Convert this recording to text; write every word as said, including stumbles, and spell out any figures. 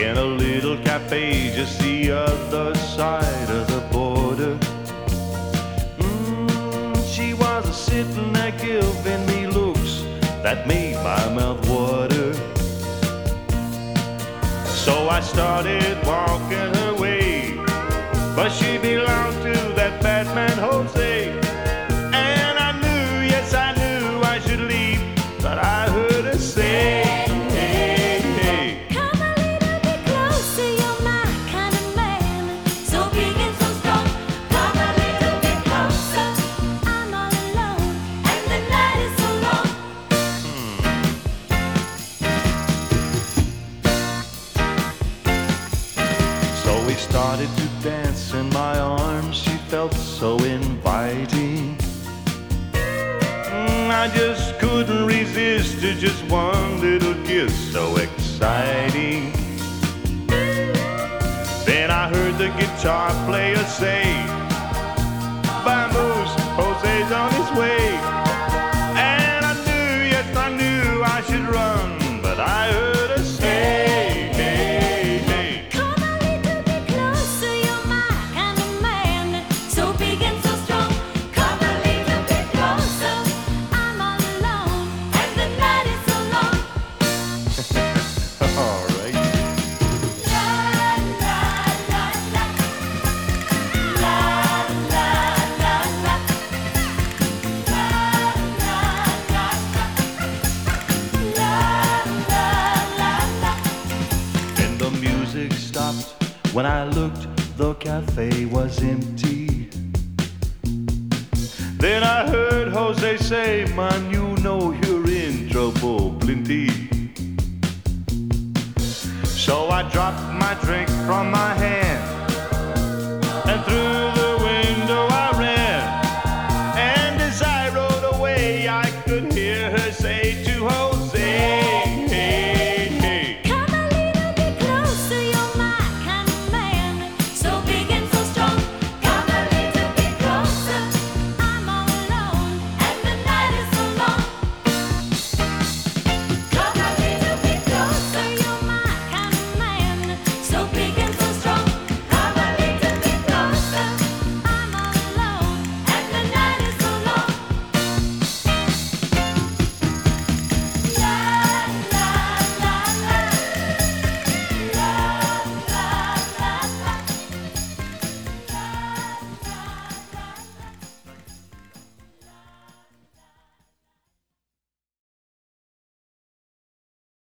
in a little cafe just the other side of the border. Mm, she was a sitting there giving me looks that made my mouth water. So I started walking her way, but she belonged to that bad man Jose. And I knew, yes I knew I should leave, but I heard her say, hey, hey, come a little bit closer, you're my kind of man, so big and so strong. Come a little bit closer, I'm all alone, and the night is so long. So we started to dance in my arms, she felt so inviting. Mm, I just couldn't resist to just one little kiss, so exciting. Then I heard the guitar player say, Vamos, Jose's on his way. And I knew, yes I knew I should run, but I heard her say, hey, hey, Come a little bit closer, you're my kind of man, so big and so strong. Come a little bit closer, I'm all alone, and the night is so long. all right. La la la la, la la la la, la la la la, la la la. And the music stopped. When I looked, the cafe was empty. Then I heard Jose say, man, you know you're in trouble plenty. So I dropped my drink from my hand